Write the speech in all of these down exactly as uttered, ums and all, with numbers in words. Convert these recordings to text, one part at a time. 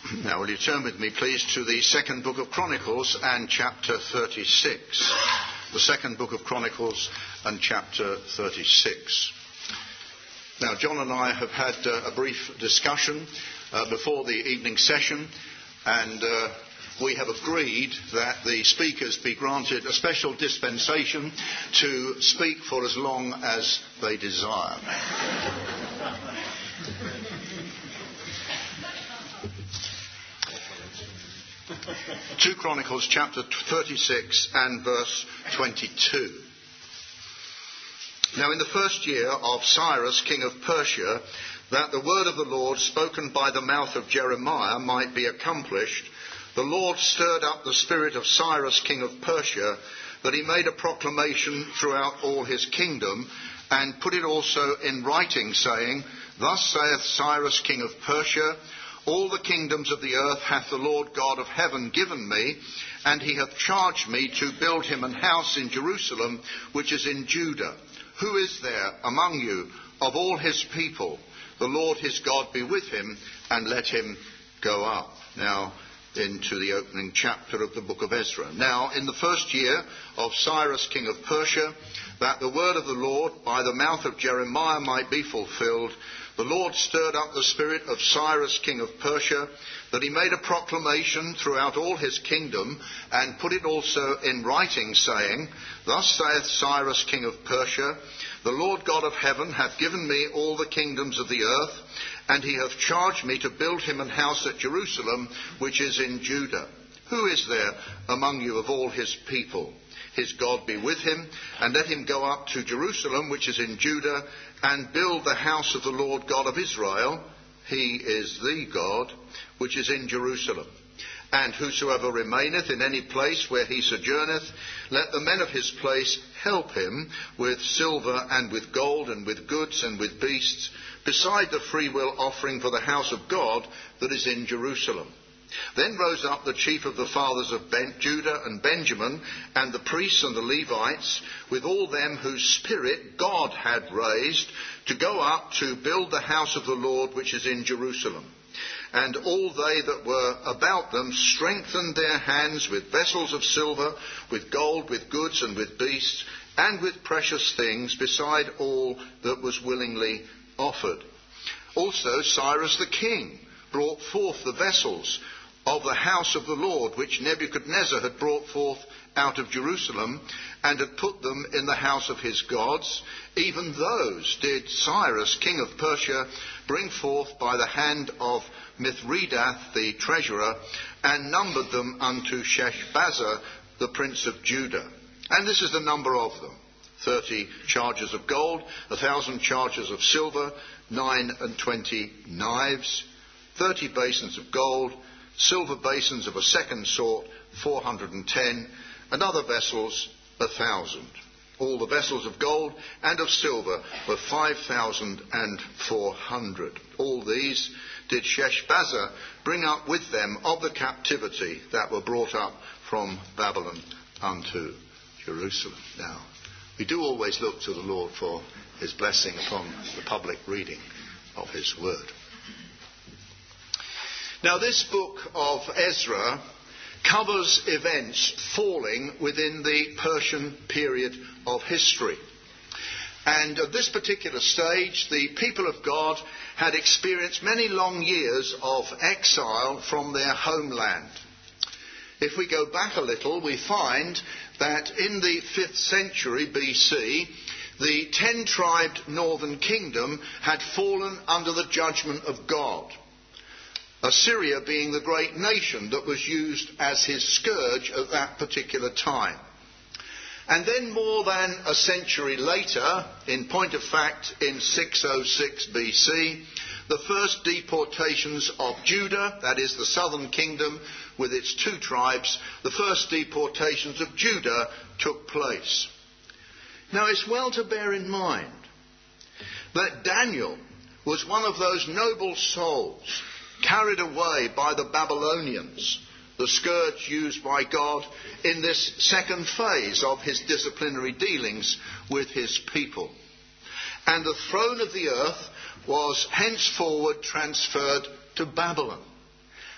Now, will you turn with me, please, to the second book of Chronicles and chapter thirty-six. The second book of Chronicles and chapter thirty-six. Now, John and I have had uh, a brief discussion uh, before the evening session, and uh, we have agreed that the speakers be granted a special dispensation to speak for as long as they desire. Two Chronicles chapter thirty-six and verse twenty-two. Now in the first year of Cyrus, king of Persia, that the word of the Lord spoken by the mouth of Jeremiah might be accomplished, the Lord stirred up the spirit of Cyrus, king of Persia, that he made a proclamation throughout all his kingdom, and put it also in writing, saying, Thus saith Cyrus, king of Persia, All the kingdoms of the earth hath the Lord God of heaven given me, and he hath charged me to build him an house in Jerusalem, which is in Judah. Who is there among you of all his people? The Lord his God be with him, and let him go up. Now, into the opening chapter of the book of Ezra. Now, in the first year of Cyrus, king of Persia, that the word of the Lord by the mouth of Jeremiah might be fulfilled, the Lord stirred up the spirit of Cyrus, king of Persia, that he made a proclamation throughout all his kingdom, and put it also in writing, saying, Thus saith Cyrus, king of Persia, The Lord God of heaven hath given me all the kingdoms of the earth, and he hath charged me to build him an house at Jerusalem, which is in Judah. Who is there among you of all his people? His God be with him, and let him go up to Jerusalem, which is in Judah, and build the house of the Lord God of Israel. He is the God, which is in Jerusalem. And whosoever remaineth in any place where he sojourneth, let the men of his place help him with silver and with gold and with goods and with beasts, beside the freewill offering for the house of God that is in Jerusalem. Then rose up the chief of the fathers of ben- Judah and Benjamin, and the priests and the Levites, with all them whose spirit God had raised, to go up to build the house of the Lord which is in Jerusalem. And all they that were about them strengthened their hands with vessels of silver, with gold, with goods, and with beasts, and with precious things, beside all that was willingly offered. Also Cyrus the king brought forth the vessels of the house of the Lord, which Nebuchadnezzar had brought forth out of Jerusalem, and had put them in the house of his gods. Even those did Cyrus, king of Persia, bring forth by the hand of Mithredath the treasurer, and numbered them unto Sheshbazzar, the prince of Judah. And this is the number of them: thirty chargers of gold, a thousand chargers of silver, nine and twenty knives, thirty basins of gold, silver basins of a second sort, four hundred and ten, and other vessels, a thousand. All the vessels of gold and of silver were five thousand and four hundred. All these did Sheshbazzar bring up with them of the captivity that were brought up from Babylon unto Jerusalem. Now, we do always look to the Lord for his blessing upon the public reading of his word. Now, this book of Ezra covers events falling within the Persian period of history. And at this particular stage, the people of God had experienced many long years of exile from their homeland. If we go back a little, we find that in the fifth century B C, the ten-tribed northern kingdom had fallen under the judgment of God. Assyria being the great nation that was used as his scourge at that particular time. And then more than a century later, in point of fact in six oh six B C, the first deportations of Judah, that is the southern kingdom with its two tribes, the first deportations of Judah took place. Now it's well to bear in mind that Daniel was one of those noble souls carried away by the Babylonians, the scourge used by God in this second phase of his disciplinary dealings with his people. And the throne of the earth was henceforward transferred to Babylon.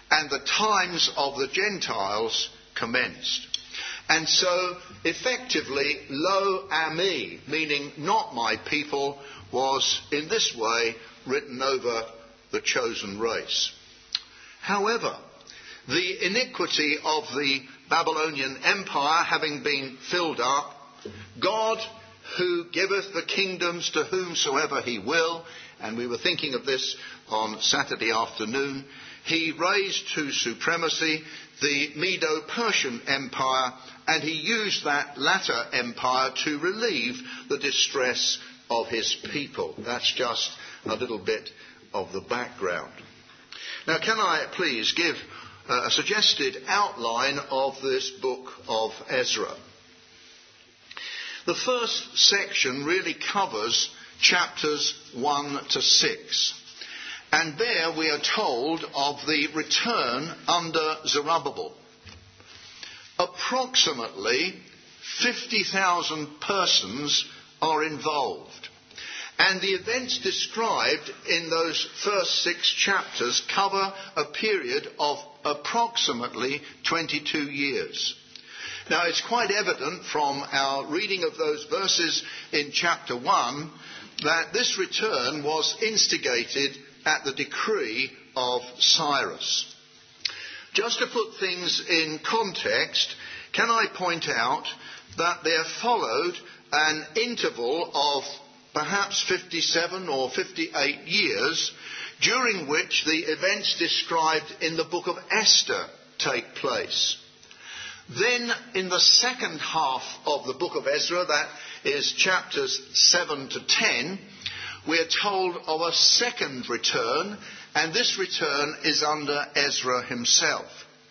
and the times of the Gentiles commenced. And so, effectively, Lo Ami, meaning not my people, was in this way written over the chosen race. However, the iniquity of the Babylonian Empire having been filled up, God, who giveth the kingdoms to whomsoever he will, and we were thinking of this on Saturday afternoon, he raised to supremacy the Medo-Persian Empire, and he used that latter empire to relieve the distress of his people. That's just a little bit of the background. Now, can I please give uh, a suggested outline of this book of Ezra? The first section really covers chapters one to six. And there we are told of the return under Zerubbabel. Approximately fifty thousand persons are involved. And the events described in those first six chapters cover a period of approximately twenty-two years. Now, it's quite evident from our reading of those verses in chapter one that this return was instigated at the decree of Cyrus. Just to put things in context, can I point out that there followed an interval of perhaps fifty-seven or fifty-eight years, during which the events described in the book of Esther take place. Then, in the second half of the book of Ezra, that is chapters seven to ten, we are told of a second return, and this return is under Ezra himself.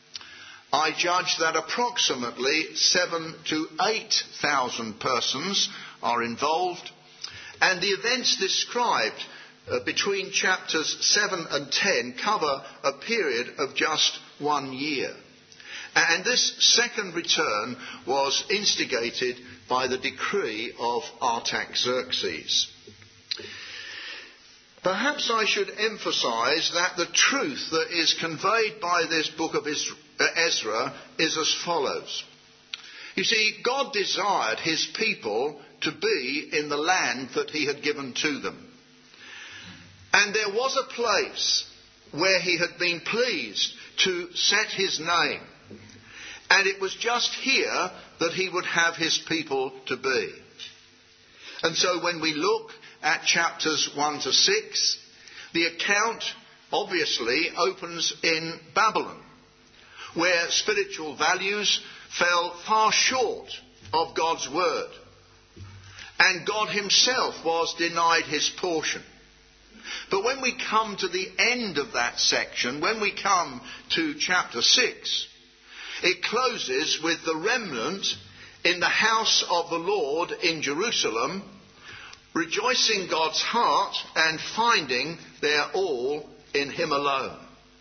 I judge that approximately seven to eight thousand persons are involved, and the events described uh, between chapters seven and ten cover a period of just one year. And this second return was instigated by the decree of Artaxerxes. Perhaps I should emphasize that the truth that is conveyed by this book of Ezra is as follows. You see, God desired his people to be in the land that he had given to them. And there was a place where he had been pleased to set his name. And it was just here that he would have his people to be. And so when we look at chapters one to six, the account obviously opens in Babylon, where spiritual values fell far short of God's word. And God himself was denied his portion. But when we come to the end of that section, when we come to chapter six, it closes with the remnant in the house of the Lord in Jerusalem, rejoicing God's heart and finding their all in him alone.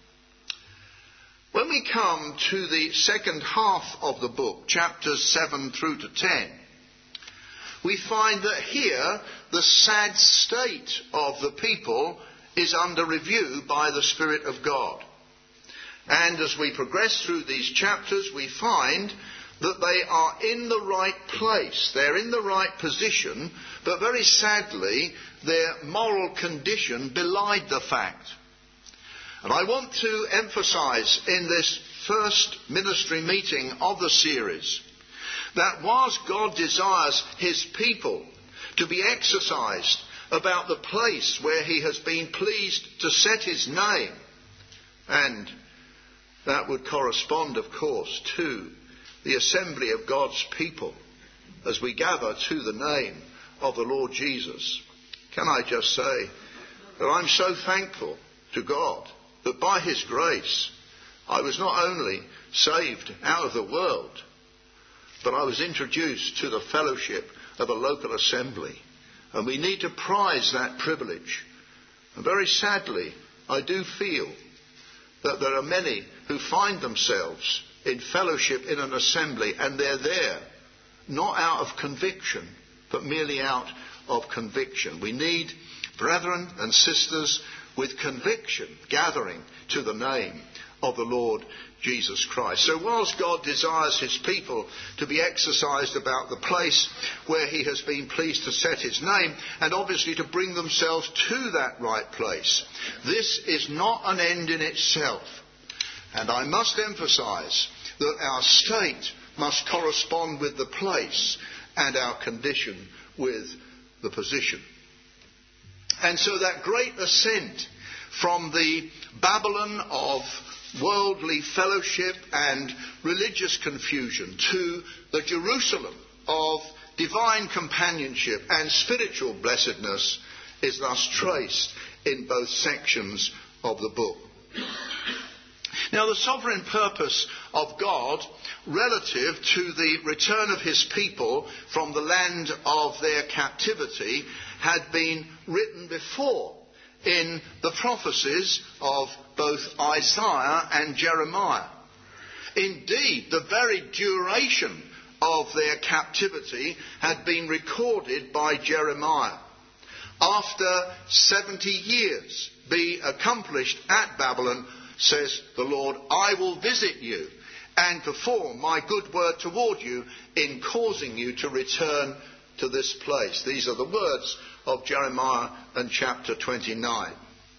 When we come to the second half of the book, chapters seven through to ten, we find that here the sad state of the people is under review by the Spirit of God. And as we progress through these chapters, we find that they are in the right place, they're in the right position, but very sadly, their moral condition belied the fact. And I want to emphasize in this first ministry meeting of the series that whilst God desires his people to be exercised about the place where he has been pleased to set his name, and that would correspond, of course, to the assembly of God's people as we gather to the name of the Lord Jesus. Can I just say that I'm so thankful to God that by his grace I was not only saved out of the world, but I was introduced to the fellowship of a local assembly. And we need to prize that privilege. And very sadly, I do feel that there are many who find themselves in fellowship in an assembly, and they're there not out of conviction, but merely out of conviction. We need brethren and sisters with conviction gathering to the name of the Lord Jesus Christ. So whilst God desires his people to be exercised about the place where he has been pleased to set his name, and obviously to bring themselves to that right place, this is not an end in itself. And I must emphasise that our state must correspond with the place and our condition with the position. And so that great ascent from the Babylon of worldly fellowship and religious confusion to the Jerusalem of divine companionship and spiritual blessedness is thus traced in both sections of the book. Now, the sovereign purpose of God relative to the return of his people from the land of their captivity had been written before in the prophecies of both Isaiah and Jeremiah. Indeed, the very duration of their captivity had been recorded by Jeremiah. After seventy years be accomplished at Babylon, says the Lord, I will visit you and perform my good word toward you in causing you to return to this place. These are the words of Jeremiah and chapter twenty-nine.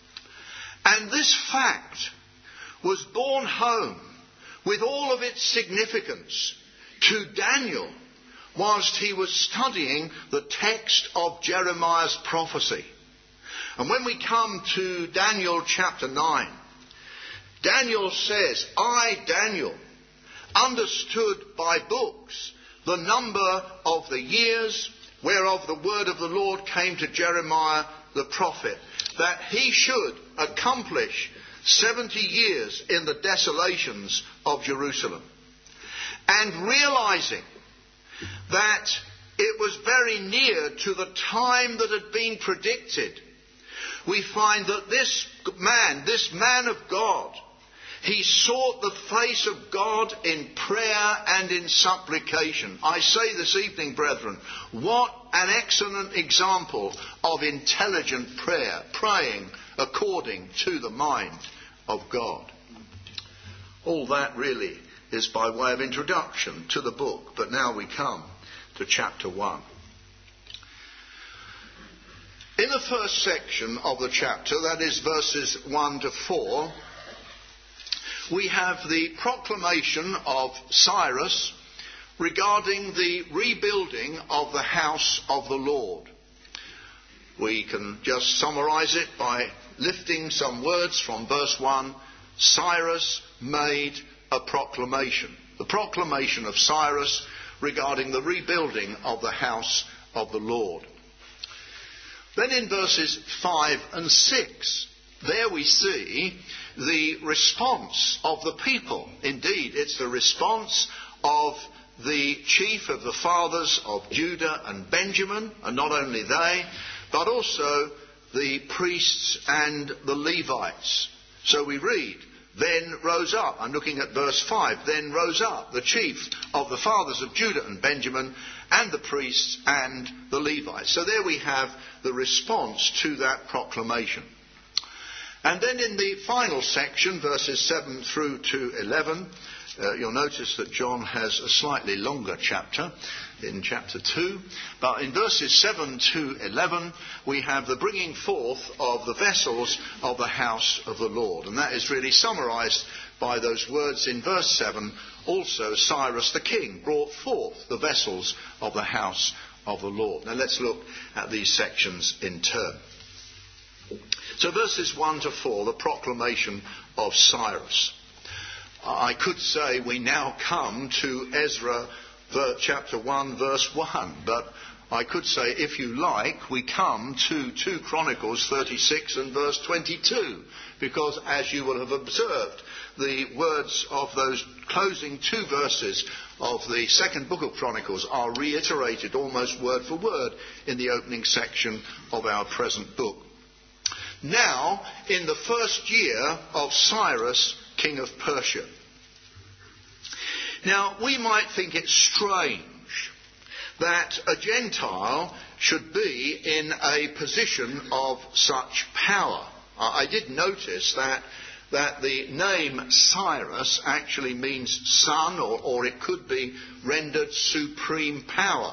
And this fact was borne home with all of its significance to Daniel whilst he was studying the text of Jeremiah's prophecy. And when we come to Daniel chapter nine, Daniel says, I, Daniel, understood by books the number of the years whereof the word of the Lord came to Jeremiah the prophet, that he should accomplish seventy years in the desolations of Jerusalem. And realizing that it was very near to the time that had been predicted, we find that this man, this man of God, he sought the face of God in prayer and in supplication. I say this evening, brethren, what an excellent example of intelligent prayer, praying according to the mind of God. All that really is by way of introduction to the book, but now we come to chapter one. In the first section of the chapter, that is verses one to four, we have the proclamation of Cyrus regarding the rebuilding of the house of the Lord. We can just summarise it by lifting some words from verse one. Cyrus made a proclamation. The proclamation of Cyrus regarding the rebuilding of the house of the Lord. Then in verses five and six, there we see the response of the people. Indeed, it's the response of the chief of the fathers of Judah and Benjamin, and not only they, but also the priests and the Levites. So we read, then rose up, I'm looking at verse five, then rose up the chief of the fathers of Judah and Benjamin, and the priests and the Levites. So there we have the response to that proclamation. And then in the final section, verses seven through to eleven, uh, you'll notice that John has a slightly longer chapter in chapter two. But in verses seven to eleven, we have the bringing forth of the vessels of the house of the Lord. And that is really summarised by those words in verse seven. Also Cyrus the king brought forth the vessels of the house of the Lord. Now let's look at these sections in turn. So verses one to four, the proclamation of Cyrus. I could say we now come to Ezra chapter one, verse one, but I could say, if you like, we come to two Chronicles thirty-six and verse twenty-two, because as you will have observed, the words of those closing two verses of the second book of Chronicles are reiterated almost word for word in the opening section of our present book. Now, in the first year of Cyrus, king of Persia. Now, we might think it strange that a Gentile should be in a position of such power. I did notice that that the name Cyrus actually means son, or, or it could be rendered supreme power.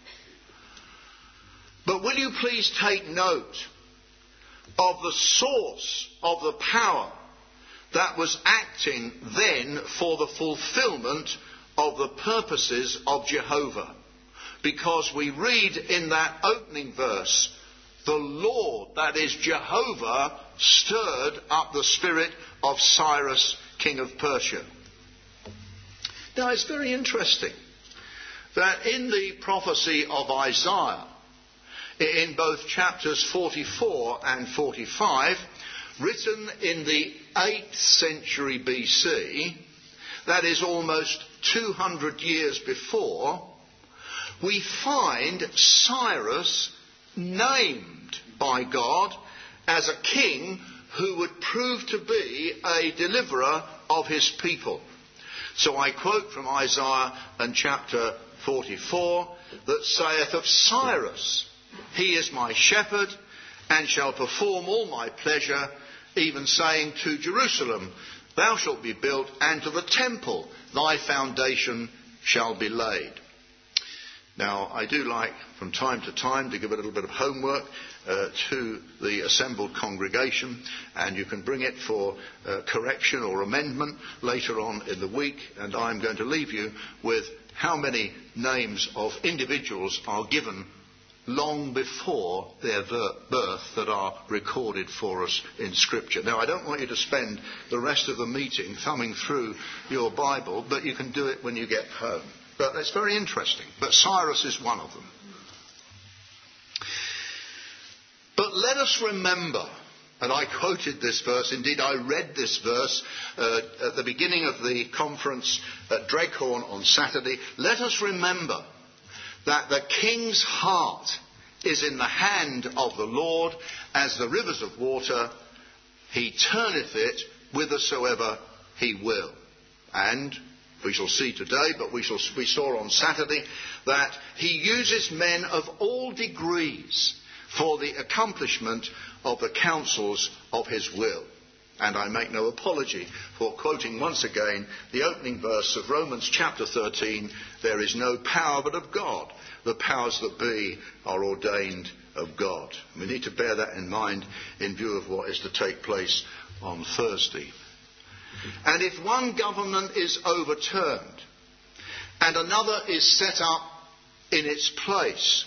But will you please take note of the source of the power that was acting then for the fulfillment of the purposes of Jehovah? Because we read in that opening verse, the Lord, that is Jehovah, stirred up the spirit of Cyrus, king of Persia. Now it's very interesting that in the prophecy of Isaiah, in both chapters forty-four and forty-five, written in the eighth century B C, that is almost two hundred years before, we find Cyrus named by God as a king who would prove to be a deliverer of his people. So I quote from Isaiah and chapter forty-four, that saith of Cyrus, he is my shepherd, and shall perform all my pleasure, even saying to Jerusalem, thou shalt be built, and to the temple thy foundation shall be laid. Now, I do like from time to time to give a little bit of homework uh, to the assembled congregation, and you can bring it for uh, correction or amendment later on in the week, and I'm going to leave you with how many names of individuals are given long before their birth that are recorded for us in Scripture. Now, I don't want you to spend the rest of the meeting thumbing through your Bible, but you can do it when you get home. But it's very interesting. But Cyrus is one of them. But let us remember, and I quoted this verse, indeed I read this verse uh, at the beginning of the conference at Dreghorn on Saturday. Let us remember that the king's heart is in the hand of the Lord, as the rivers of water, he turneth it whithersoever he will. And we shall see today, but we shall we saw on Saturday, that he uses men of all degrees for the accomplishment of the counsels of his will. And I make no apology for quoting once again the opening verse of Romans chapter thirteen, there is no power but of God. The powers that be are ordained of God. We need to bear that in mind in view of what is to take place on Thursday. And if one government is overturned and another is set up in its place,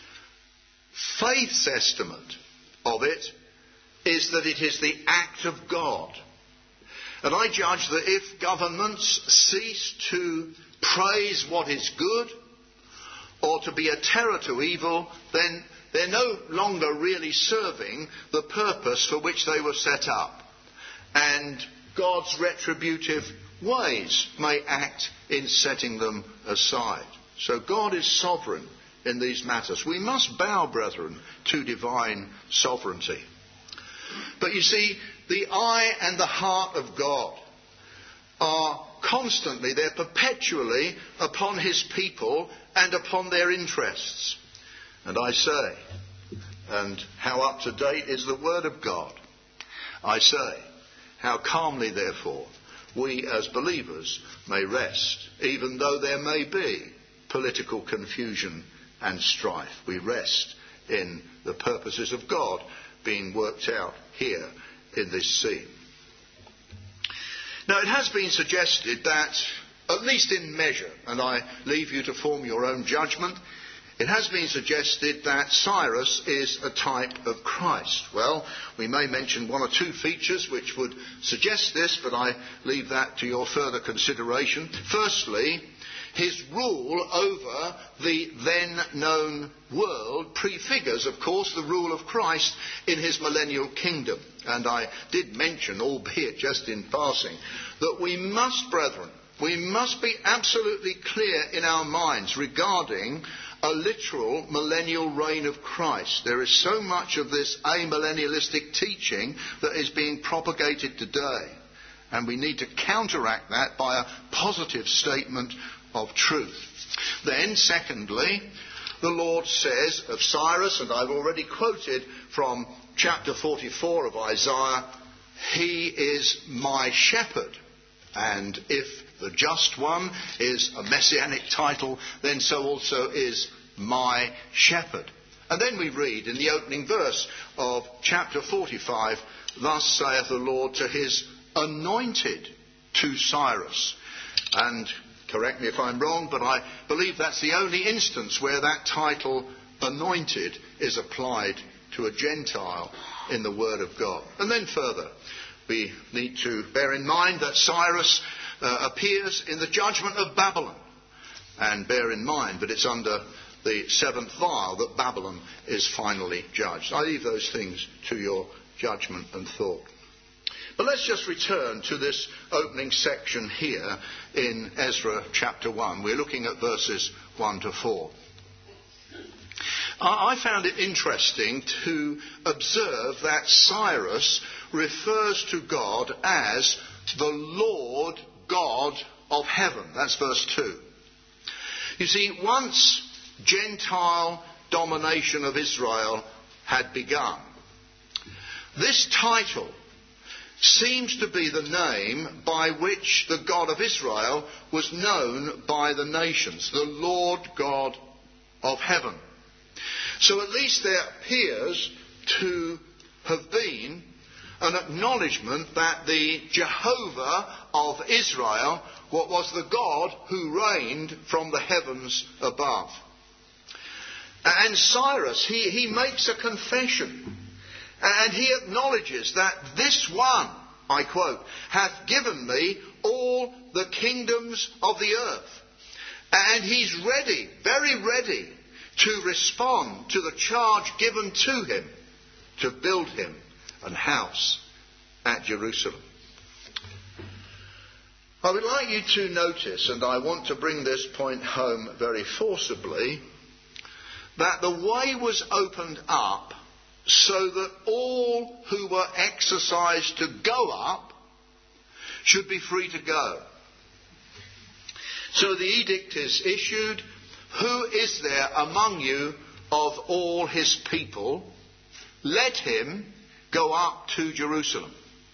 faith's estimate of it is that it is the act of God. And I judge that if governments cease to praise what is good or to be a terror to evil, then they're no longer really serving the purpose for which they were set up. And God's retributive ways may act in setting them aside. So God is sovereign in these matters. We must bow, brethren, to divine sovereignty. But you see, the eye and the heart of God are constantly, they're perpetually upon his people and upon their interests. And I say, and how up to date is the word of God? I say, how calmly, therefore, we as believers may rest, even though there may be political confusion and strife. We rest in the purposes of God being worked out here in this scene. Now, it has been suggested that, at least in measure, and I leave you to form your own judgment, it has been suggested that Cyrus is a type of Christ. Well, we may mention one or two features which would suggest this, but I leave that to your further consideration. Firstly, his rule over the then known world prefigures, of course, the rule of Christ in his millennial kingdom. And I did mention, albeit just in passing, that we must, brethren, we must be absolutely clear in our minds regarding a literal millennial reign of Christ. There is so much of this amillennialistic teaching that is being propagated today, and we need to counteract that by a positive statement of truth. Then, secondly, the Lord says of Cyrus, and I've already quoted from chapter forty-four of Isaiah, he is my shepherd. And if the just one is a messianic title, then so also is my shepherd. And then we read in the opening verse of chapter forty-five, thus saith the Lord to his anointed, to Cyrus. And correct me if I'm wrong, but I believe that's the only instance where that title, anointed, is applied to a Gentile in the Word of God. And then further, we need to bear in mind that Cyrus uh, appears in the judgment of Babylon. And bear in mind that it's under the seventh vial that Babylon is finally judged. I leave those things to your judgment and thought. But let's just return to this opening section here in Ezra chapter one. We're looking at verses one to four. I found it interesting to observe that Cyrus refers to God as the Lord God of heaven. That's verse two. You see, once Gentile domination of Israel had begun, this title seems to be the name by which the God of Israel was known by the nations, the Lord God of heaven. So at least there appears to have been an acknowledgement that the Jehovah of Israel was the God who reigned from the heavens above. And Cyrus, he, he makes a confession. And he acknowledges that this one, I quote, hath given me all the kingdoms of the earth. And he's ready, very ready, to respond to the charge given to him to build him an house at Jerusalem. I would like you to notice, and I want to bring this point home very forcibly, that the way was opened up so that all who were exercised to go up should be free to go. So the edict is issued, who is there among you of all his people? Let him go up to Jerusalem.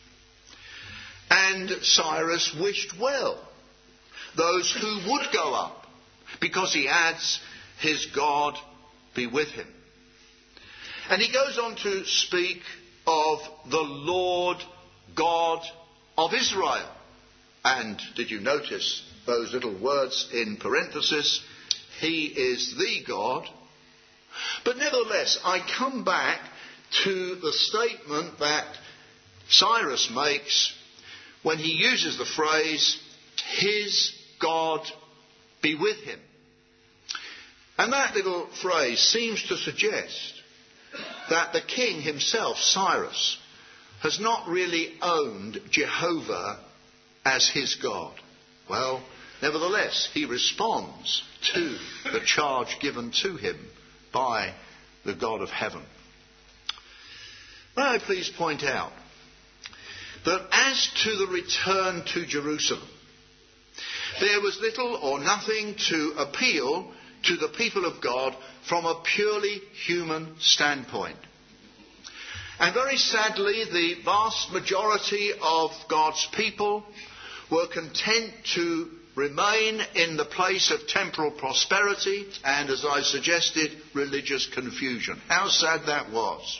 And Cyrus wished well those who would go up, because he adds, his God be with him. And he goes on to speak of the Lord God of Israel. And did you notice those little words in parenthesis? He is the God. But nevertheless, I come back to the statement that Cyrus makes when he uses the phrase, his God be with him. And that little phrase seems to suggest that the king himself, Cyrus, has not really owned Jehovah as his God. Well, nevertheless, he responds to the charge given to him by the God of heaven. May I please point out that as to the return to Jerusalem, there was little or nothing to appeal to the people of God from a purely human standpoint. And very sadly, the vast majority of God's people were content to remain in the place of temporal prosperity and, as I suggested, religious confusion. How sad that was.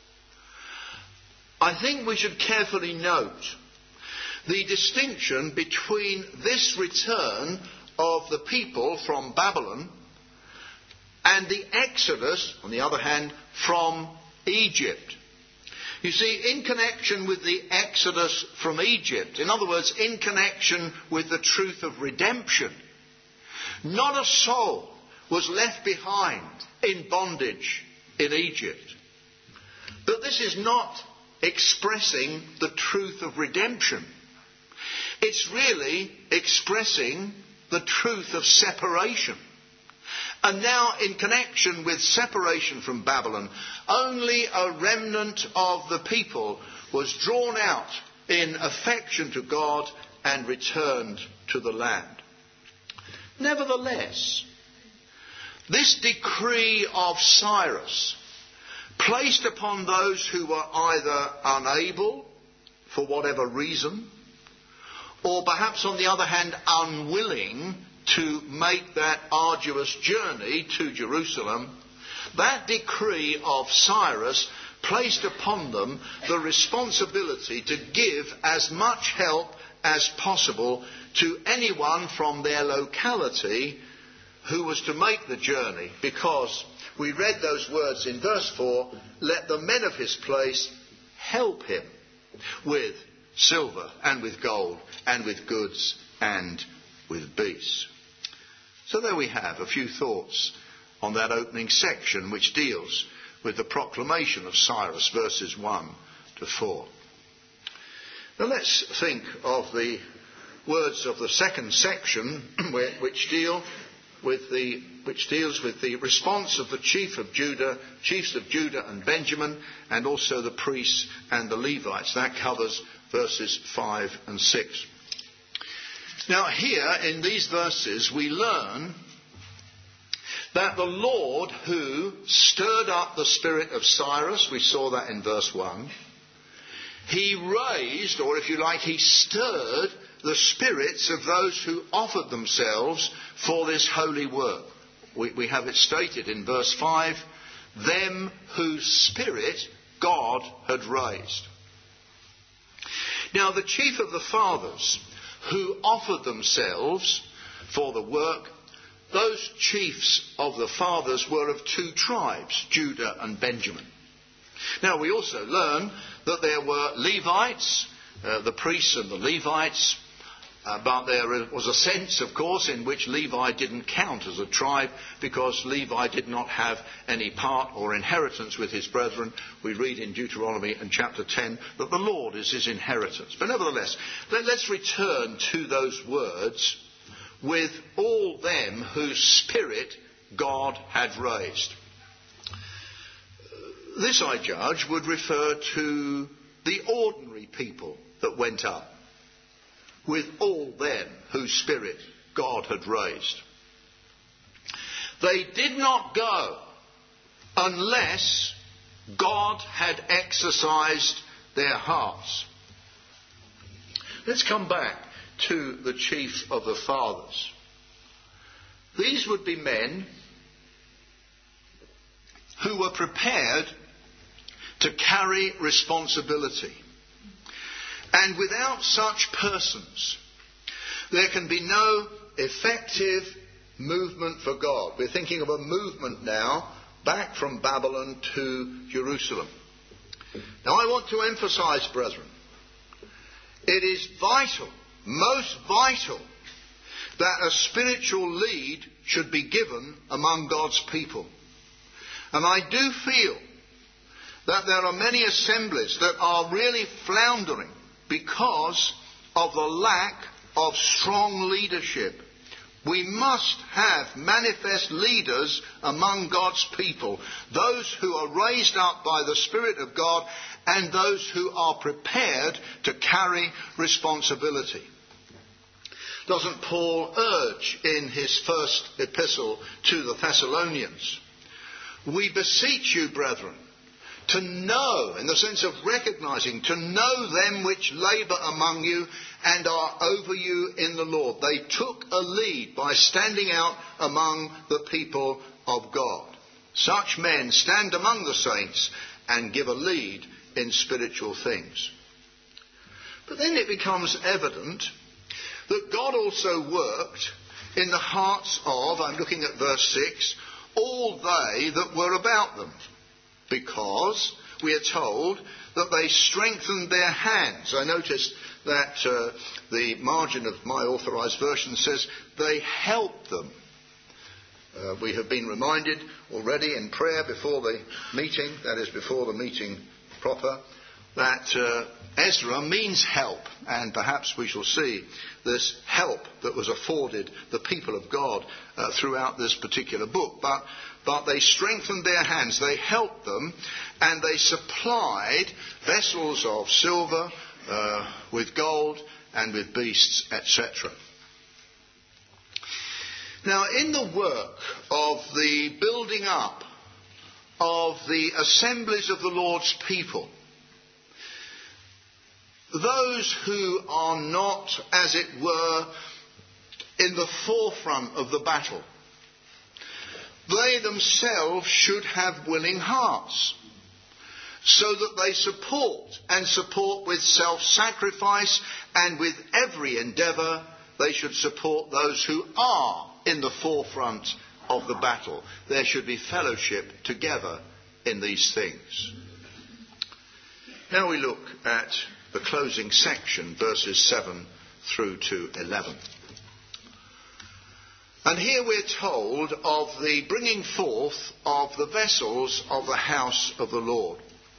I think we should carefully note the distinction between this return of the people from Babylon and the exodus, on the other hand, from Egypt. You see, in connection with the exodus from Egypt, in other words, in connection with the truth of redemption, not a soul was left behind in bondage in Egypt. But this is not expressing the truth of redemption. It's really expressing the truth of separation. And now, in connection with separation from Babylon, only a remnant of the people was drawn out in affection to God and returned to the land. Nevertheless, this decree of Cyrus placed upon those who were either unable, for whatever reason, or perhaps on the other hand unwilling to make that arduous journey to Jerusalem, that decree of Cyrus placed upon them the responsibility to give as much help as possible to anyone from their locality who was to make the journey, because we read those words in verse four, let the men of his place help him with silver and with gold and with goods and with beasts. So there we have a few thoughts on that opening section which deals with the proclamation of Cyrus, verses one to four. Now let's think of the words of the second section which deal with the which deals with the response of the chief of Judah, chiefs of Judah and Benjamin, and also the priests and the Levites. That covers verses five and six. Now here in these verses we learn that the Lord who stirred up the spirit of Cyrus, we saw that in verse one, he raised, or if you like, he stirred the spirits of those who offered themselves for this holy work. We, we have it stated in verse five, them whose spirit God had raised. Now the chief of the fathers who offered themselves for the work, those chiefs of the fathers were of two tribes, Judah and Benjamin. Now we also learn that there were Levites, uh, the priests and the Levites, uh, but there was a sense, of course, in which Levi didn't count as a tribe because Levi did not have any part or inheritance with his brethren. We read in Deuteronomy and chapter ten that the Lord is his inheritance. But nevertheless, let, let's return to those words, with all them whose spirit God had raised. This, I judge, would refer to the ordinary people that went up, with all them whose spirit God had raised. They did not go unless God had exercised their hearts. Let's come back to the chief of the fathers. These would be men who were prepared to carry responsibility. And without such persons, there can be no effective movement for God. We're thinking of a movement now back from Babylon to Jerusalem. Now I want to emphasize, brethren, it is vital, most vital, that a spiritual lead should be given among God's people. And I do feel that there are many assemblies that are really floundering because of the lack of strong leadership. We must have manifest leaders among God's people, those who are raised up by the Spirit of God and those who are prepared to carry responsibility. Doesn't Paul urge in his first epistle to the Thessalonians, we beseech you, brethren, to know, in the sense of recognizing, to know them which labour among you and are over you in the Lord. They took a lead by standing out among the people of God. Such men stand among the saints and give a lead in spiritual things. But then it becomes evident that God also worked in the hearts of, I'm looking at verse six, all they that were about them, because we are told that they strengthened their hands. I noticed that uh, the margin of my authorised version says they helped them. Uh, we have been reminded already in prayer before the meeting, that is before the meeting proper, that uh, Ezra means help, and perhaps we shall see this help that was afforded the people of God uh, throughout this particular book. But, but they strengthened their hands, they helped them, and they supplied vessels of silver uh, with gold and with beasts, et cetera. Now, in the work of the building up of the assemblies of the Lord's people, those who are not, as it were, in the forefront of the battle, they themselves should have willing hearts, so that they support, and support with self-sacrifice, and with every endeavour they should support those who are in the forefront of the battle. There should be fellowship together in these things. Now we look at the closing section, verses seven through to eleven. And here we're told of the bringing forth of the vessels of the house of the Lord.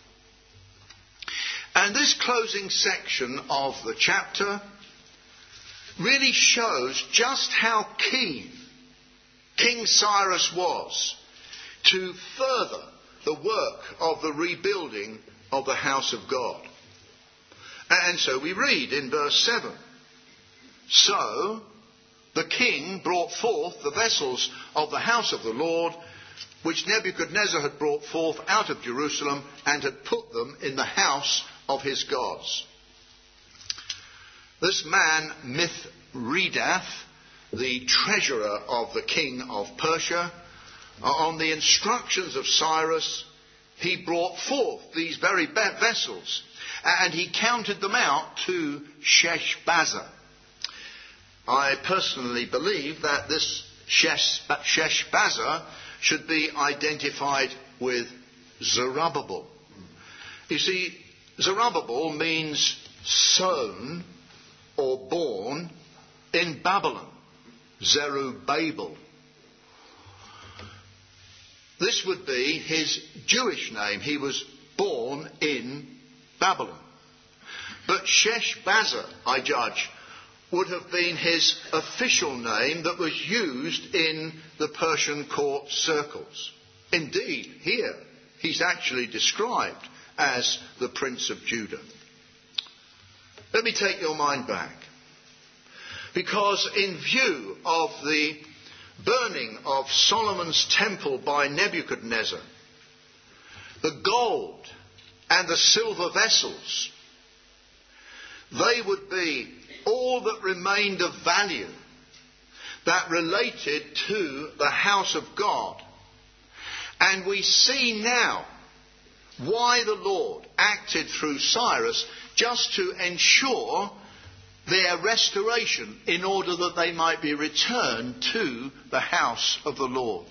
And this closing section of the chapter really shows just how keen King Cyrus was to further the work of the rebuilding of the house of God. And so we read in verse seven, "So the king brought forth the vessels of the house of the Lord, which Nebuchadnezzar had brought forth out of Jerusalem, and had put them in the house of his gods." This man, Mithredath, the treasurer of the king of Persia, on the instructions of Cyrus, he brought forth these very vessels, and he counted them out to Sheshbazzar. I personally believe that this Sheshbazzar should be identified with Zerubbabel. You see, Zerubbabel means sown or born in Babylon. Zerubbabel. This would be his Jewish name. He was born in Babylon. But Sheshbazzar, I judge, would have been his official name that was used in the Persian court circles. Indeed, here he's actually described as the Prince of Judah. Let me take your mind back. Because in view of the burning of Solomon's temple by Nebuchadnezzar, the gold and the silver vessels, they would be all that remained of value that related to the house of God. And we see now why the Lord acted through Cyrus, just to ensure their restoration in order that they might be returned to the house of the Lord.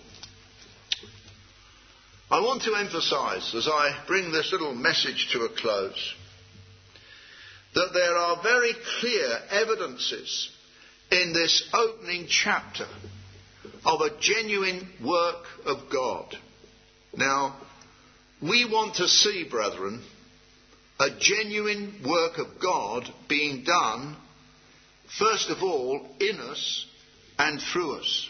I want to emphasize, as I bring this little message to a close, that there are very clear evidences in this opening chapter of a genuine work of God. Now, we want to see, brethren, a genuine work of God being done, first of all, in us and through us.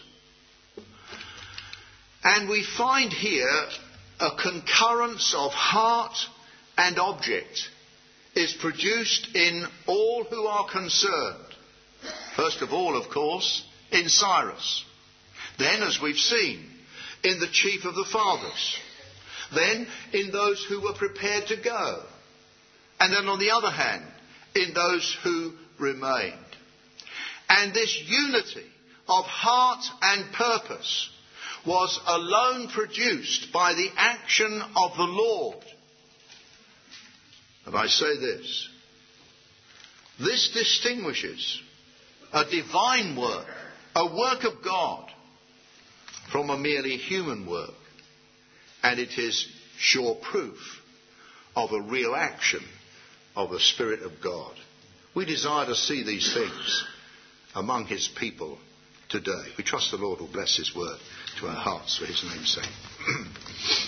And we find here a concurrence of heart and object is produced in all who are concerned. First of all, of course, in Cyrus. Then, as we've seen, in the chief of the fathers. Then, in those who were prepared to go. And then, on the other hand, in those who remained. And this unity of heart and purpose was alone produced by the action of the Lord. And I say this. This distinguishes a divine work, a work of God, from a merely human work. And it is sure proof of a real action of the Spirit of God. We desire to see these things among his people today. We trust the Lord will bless his word to our hearts for his name's sake.